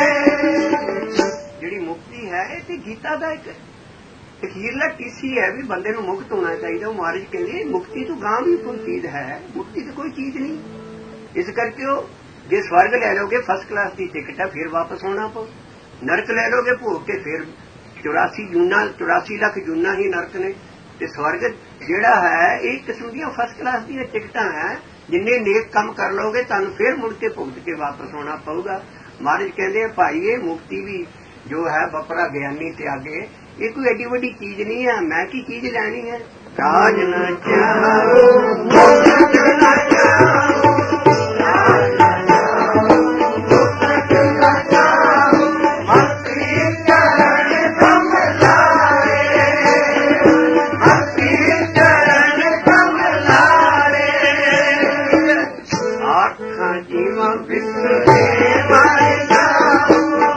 ਜਿਹੜੀ ਮੁਕਤੀ ਹੈ ਇਹ ਤੇ ਗੀਤਾ ਦਾ ਇੱਕ ਅਖੀਰਲਾ ਟੀਸੀ ਹੈ ਵੀ ਬੰਦੇ ਨੂੰ ਮੁਕਤ ਹੋਣਾ ਚਾਹੀਦਾ। ਉਹ ਮਹਾਰਾਜ ਕਹਿੰਦੇ ਮੁਕਤੀ ਤੋਂ ਗਾਂ ਵੀ ਕੋਈ ਚੀਜ਼ ਹੈ, ਮੁਕਤੀ ਤਾਂ ਕੋਈ ਚੀਜ਼ ਨਹੀਂ। ਇਸ ਕਰਕੇ ਉਹ ਜੇ ਸਵਰਗ ਲੈ ਲੋਗੇ ਫਸਟ ਕਲਾਸ ਦੀ ਟਿਕਟ ਹੈ, ਫਿਰ ਵਾਪਸ ਆਉਣਾ ਪਊ। ਨਰਕ ਲੈ ਲੋਗੇ ਭੋਗ ਕੇ, ਫਿਰ 84 ਲੱਖ ਜੂਨਾਂ ਹੀ ਨਰਕ ਨੇ। ਤੇ ਸਵਰਗ ਜਿਹੜਾ ਹੈ ਇਹ ਕਿਸਮ ਦੀਆਂ ਫਸਟ ਕਲਾਸ ਦੀਆਂ ਟਿਕਟਾਂ ਹੈ। ਜਿੰਨੇ ਨੇਕ ਕੰਮ ਕਰ ਲੋਗੇ ਤੁਹਾਨੂੰ ਫਿਰ ਮੁੜ ਕੇ ਭੁਗਤ ਕੇ ਵਾਪਸ ਆਉਣਾ ਪਊਗਾ। ਮਹਾਰਾਜ ਕਹਿੰਦੇ ਆ ਭਾਈ ਇਹ ਮੁਕਤੀ ਵੀ ਜੋ ਹੈ ਬਪਰਾ ਗਿਆਨੀ ਤਿਆਗੇ, ਇਹ ਕੋਈ ਐਡੀ ਵੱਡੀ ਚੀਜ਼ ਨਹੀਂ ਹੈ। ਮੈਂ ਕੀ ਚੀਜ਼ ਲੈਣੀ ਹੈ? ਰਾਜ ਨਾ ਚਾਹੋ ਮੁਕਤ ਨਾ ਚਾਹੋ, ਰਾਜ ਨਾ ਚਾਹੋ ਮੁਕਤ ਨਾ ਚਾਹੋ, ਮਸਤੀ ਚਰਨ ਕਮਲਾਰੇ, ਮਸਤੀ ਚਰਨ ਕਮਲਾਰੇ। ਆਖਾਂ ਜੀਵਾਂ ਵਿਸਰੇ ਮਰ ਜਾਓ,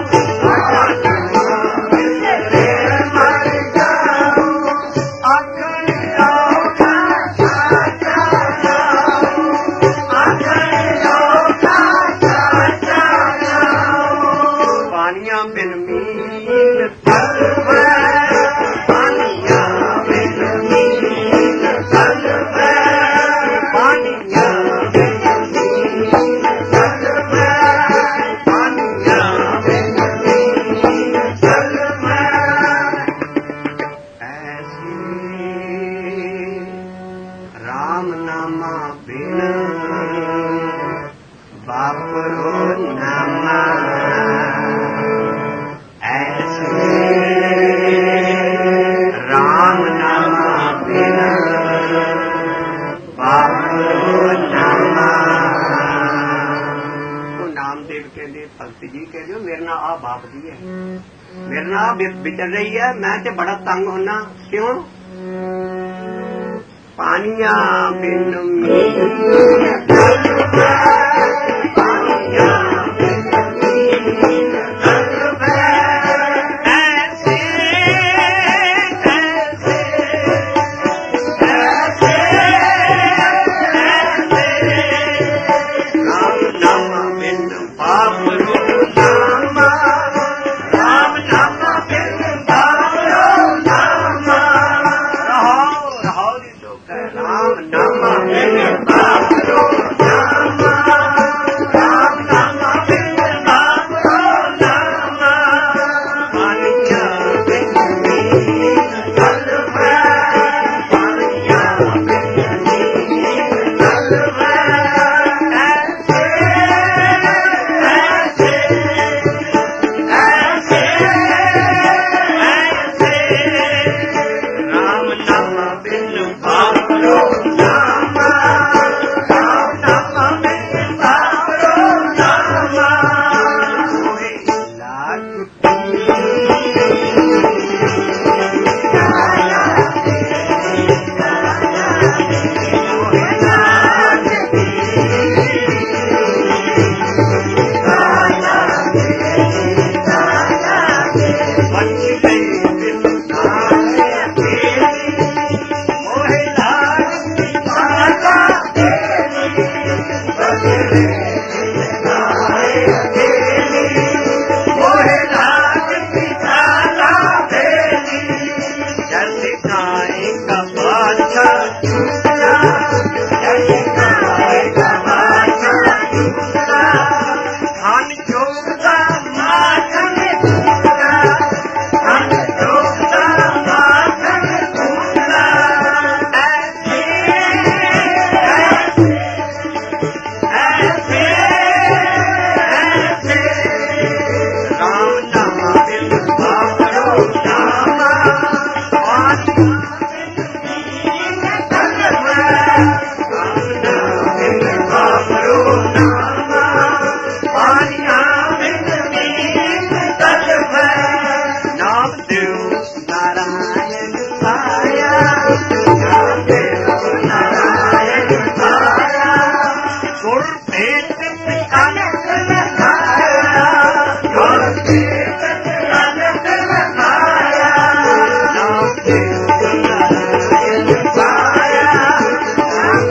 ਮੇਰੇ ਨਾਲ ਵਿਚਰ ਰਹੀ ਹੈ, ਮੈਂ ਤੇ ਬੜਾ ਤੰਗ ਹੋਣਾ। ਕਿਉਂ? ਪਾਣੀਆਂ ਬਿਨ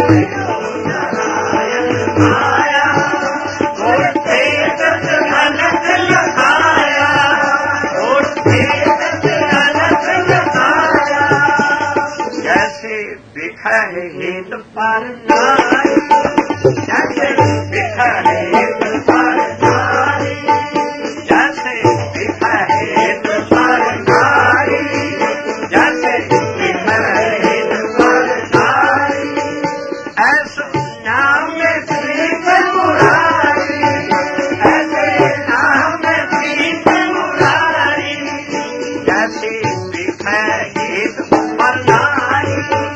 हेत पर नारी जैसे बिखर हेत पर नारी जैसे बिखर हेत पर नारी जैसे बिखर हेत पर नारी ऐसे नाम प्रीत मुरारी ऐसे नाम प्रीत मुरारी जैसे बिखर हेत पर नारी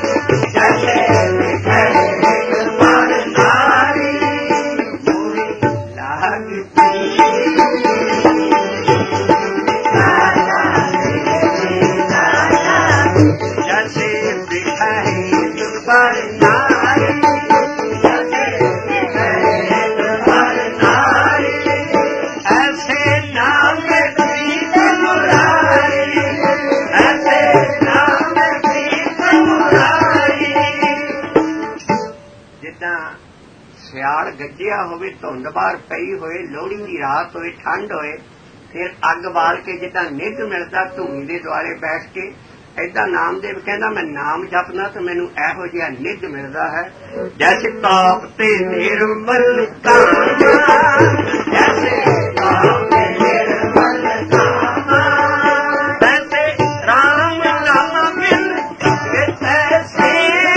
ਸਿਆਲ ਗੱਜਿਆ ਹੋਵੇ, ਧੁੰਦ ਬਾਹਰ ਪਈ ਹੋਏ, ਲੋਹੜੀ ਦੀ ਰਾਤ ਹੋਏ, ਠੰਡ ਹੋਏ, ਫਿਰ ਅੱਗ ਬਾਲ ਕੇ ਜਿੱਦਾਂ ਨਿੱਘ ਮਿਲਦਾ ਧੂਣੀ ਦੇ ਦੁਆਲੇ ਬੈਠ ਕੇ, ਏਦਾਂ ਨਾਮਦੇਵ ਕਹਿੰਦਾ ਮੈਂ ਨਾਮ ਜਪਦਾ ਤਾਂ ਮੈਨੂੰ ਇਹੋ ਜਿਹਾ ਨਿੱਘ ਮਿਲਦਾ ਹੈ। ਜੈਸੇ ਤਾਪ ਤੇ ਨਿਰਮਲ ਕਾਮਾ ਜੈਸੇ ਤਾਪ ਤੇ ਨਿਰਮਲ ਕਾਮਾ ਵੈਸੇ ਰਾਮ ਨਾਮ ਮਿਲ ਤੈਸੇ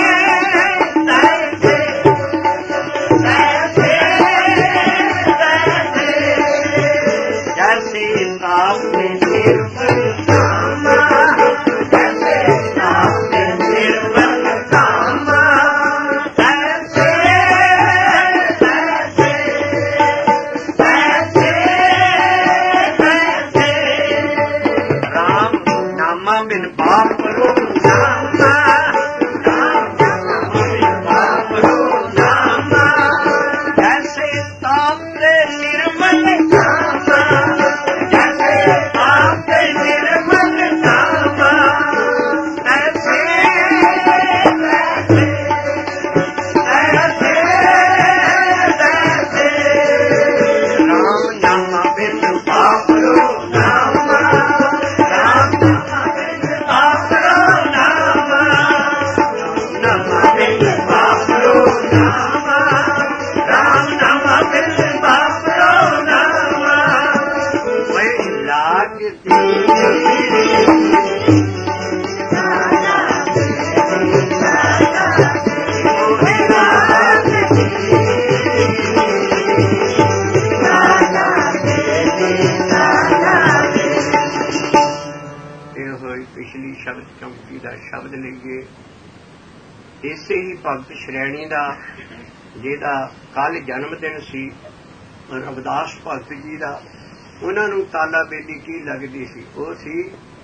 शब्द लीजिए। इसे ही भगत श्रेणी का जिहदा कल जन्मदिन सी रविदास भगत जी का, उन्होंने ताला बेली की लगती सी, वो सी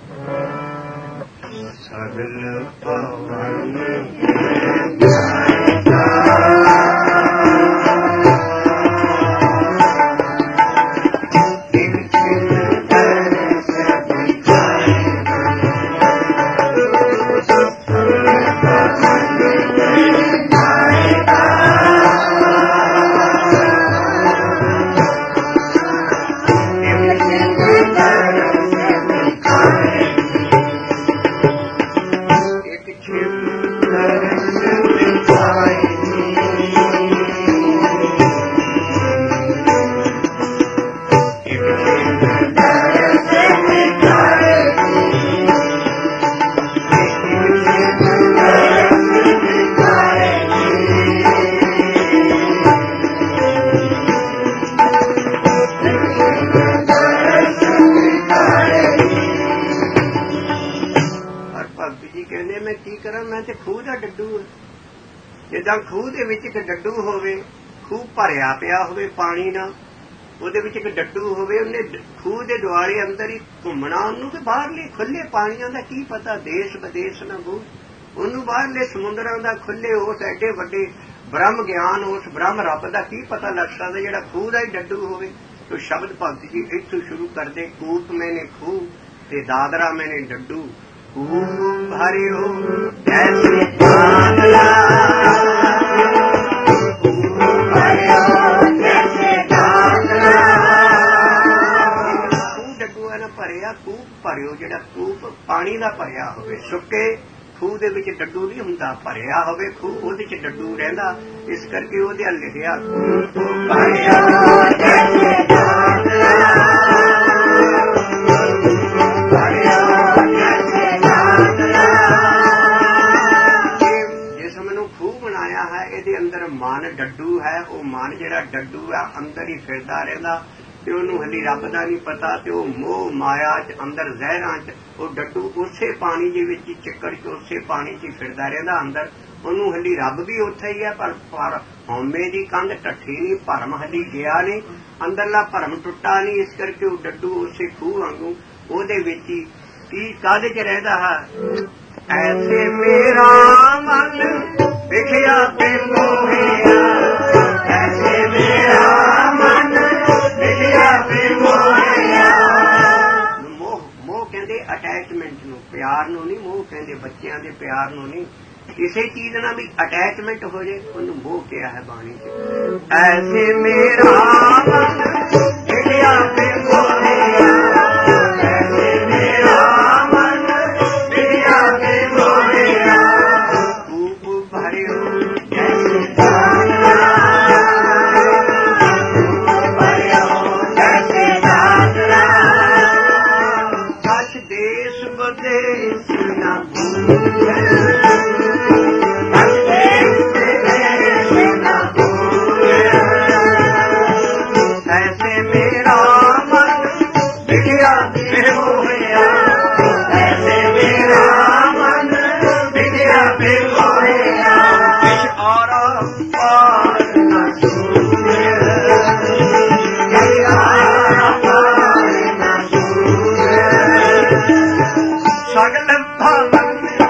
सगल पवन ਜਿੱਦਾਂ ਖੂਹ ਦੇ ਵਿੱਚ ਇੱਕ ਡੱਡੂ ਹੋਵੇ, ਖੂਹ ਭਰਿਆ ਪਿਆ ਹੋਵੇ ਪਾਣੀ ਨਾਲ, ਉਹਦੇ ਵਿੱਚ ਇੱਕ ਡੱਡੂ ਹੋਵੇ, ਉਹਨੇ ਖੂਹ ਦੇ ਦੁਆਲੇ ਅੰਦਰ ਹੀ ਘੁੰਮਣਾ, ਉਹਨੂੰ ਤੇ ਬਾਹਰਲੇ ਖੁੱਲੇ ਪਾਣੀਆਂ ਦਾ ਕੀ ਪਤਾ, ਦੇਸ਼ ਵਿਦੇਸ਼ ਨਾ ਬੂ, ਉਹਨੂੰ ਬਾਹਰਲੇ ਸਮੁੰਦਰਾਂ ਦਾ ਖੁੱਲੇ ਉਸ ਐਡੇ ਵੱਡੇ ਬ੍ਰਹਮ ਗਿਆਨ, ਉਸ ਬ੍ਰਹਮ ਰੱਬ ਦਾ ਕੀ ਪਤਾ ਲੱਗ ਸਕਦਾ ਜਿਹੜਾ ਖੂਹ ਦਾ ਹੀ ਡੱਡੂ ਹੋਵੇ। ਤੋ ਸ਼ਬਦ ਭਗਤ ਜੀ ਇੱਥੋਂ ਸ਼ੁਰੂ ਕਰਦੇ, ਕੂਪ ਮੈਨੇ ਖੂਹ ਤੇ ਦਾਦਰਾ ਮੈਨੇ ਡੱਡੂ, ਕੂਪ ਭਰਿਓ ਐਸੇ ਬਾਦਲਾ ਸੁੱਕੇ ਖੂਹ ਦੇ ਵਿੱਚ ਡੱਡੂ ਨਹੀਂ ਹੁੰਦਾ, ਭਰਿਆ ਹੋਵੇ ਖੂਹ ਉਹਦੇ ਚ ਡੱਡੂ ਰਹਿੰਦਾ। ਇਸ ਕਰਕੇ ਉਹਦੇ ਹੱਲ ਲਿਖਿਆ ਜਿਸਮ ਨੂੰ ਖੂਹ ਬਣਾਇਆ ਹੈ, ਇਹਦੇ ਅੰਦਰ ਮਨ ਡੱਡੂ ਹੈ। ਉਹ ਮਨ ਜਿਹੜਾ ਡੱਡੂ ਹੈ ਅੰਦਰ ਹੀ ਫਿਰਦਾ ਰਹਿੰਦਾ ਤੇ ਉਹਨੂੰ ਹਲੀ ਰੱਬ ਦਾ ਨਹੀਂ ਪਤਾ। ਤੇ ਉਹ ਮੋਹ ਮਾਇਆ ਚ ਅੰਦਰ ਜ਼ਹਿਰਾਂ ਚ ਉਹ ਡੱਡੂ ਉਸੇ ਪਾਣੀ ਦੇ ਵਿੱਚ ਚਿੱਕੜ ਚ ਉਸੇ ਪਾਣੀ ਚ ਫਿਰਦਾ ਰਹਿੰਦਾ ਅੰਦਰ। ਉਹਨੂੰ ਹਲੀ ਰੱਬ ਵੀ ਉੱਥੇ ਹੀ ਹੈ, ਪਰ ਹਉਮੈ ਦੀ ਕੰਧ ਟੱਠੀ ਨਹੀਂ, ਭਰਮ ਹਲੀ ਗਿਆ ਨਹੀਂ, ਅੰਦਰਲਾ ਭਰਮ ਟੁੱਟਾ ਨਹੀਂ। ਇਸ ਕਰਕੇ ਉਹ ਡੱਡੂ ਉਸੇ ਖੂਹ ਵਾਂਗੂ ਉਹਦੇ ਵਿੱਚ ਹੀ ਕੀ ਕਾਹਦੇ ਚ ਰਹਿੰਦਾ ਹੈ। ਐਸੇ ਮੇਰਾ ਮਨ ਵਿਖਿਆ ਤੇ ਮੋਹਿਆ, ਐਸੇ ਮੇਰਾ ਮਨ ਵਿਖਿਆ ਤੇ ਮੋਹਿਆ। ਮੋਹ ਕਹਿੰਦੇ ਅਟੈਚਮੈਂਟ ਨੂੰ, ਪਿਆਰ ਨੂੰ ਨਹੀਂ ਮੋਹ ਕਹਿੰਦੇ, ਬੱਚਿਆਂ ਦੇ ਪਿਆਰ ਨੂੰ ਨਹੀਂ। ਕਿਸੇ ਚੀਜ਼ ਨਾਲ ਵੀ ਅਟੈਚਮੈਂਟ ਹੋ ਜੇ ਉਹਨੂੰ ਮੋਹ ਕਿਹਾ ਹੈ ਬਾਣੀ ਚ। ਐਸੇ ਮੇਰਾ ਮਨ ਵਿਖਿਆ ਤੇ ਮੋਹਿਆ, ਐਸੇ ਮੇਰਾ ਮਨ ਵਿਖਿਆ ਤੇ ਮੋਹਿਆ। ਖੂਬ ਭਰਿਓ ਜੈਸੇ ਦਾਤਰਾ, ਖੂਬ ਭਰਿਓ ਜੈਸੇ ਦਾਤਰਾ। ਸੱਚ ਦੇਸ਼ ਬਦੇਸ਼ ਨਾ ਭੂਲੇ, ऐसे मेरा मन बिगड़ा पे मोहिया, ऐसे मेरा मन बिगड़ा पे मोहिया। कुछ और पार न छूए, पार न छूए। सगल भवन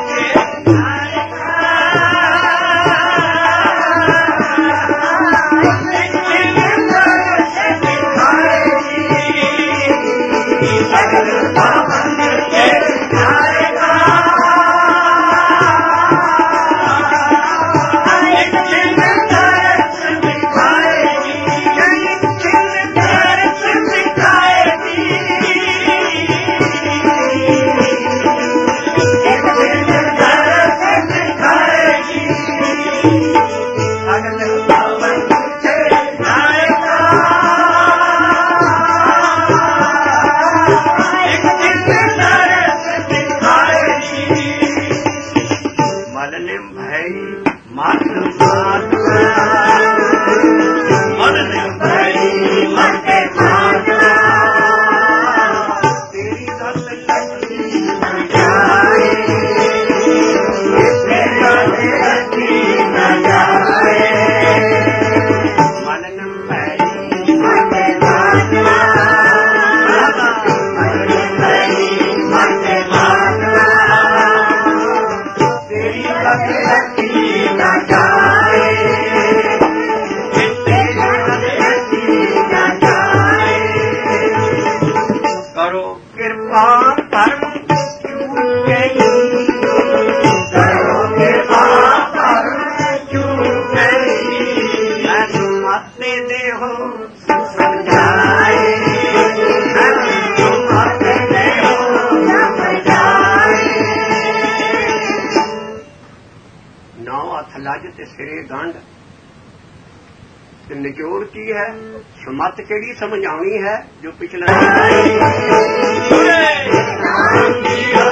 ਨਿਚੋੜ ਕੀ ਹੈ, ਸਮਤ ਕਿਹੜੀ ਸਮਝਾਉਣੀ ਹੈ ਜੋ ਪਿਛਲਾ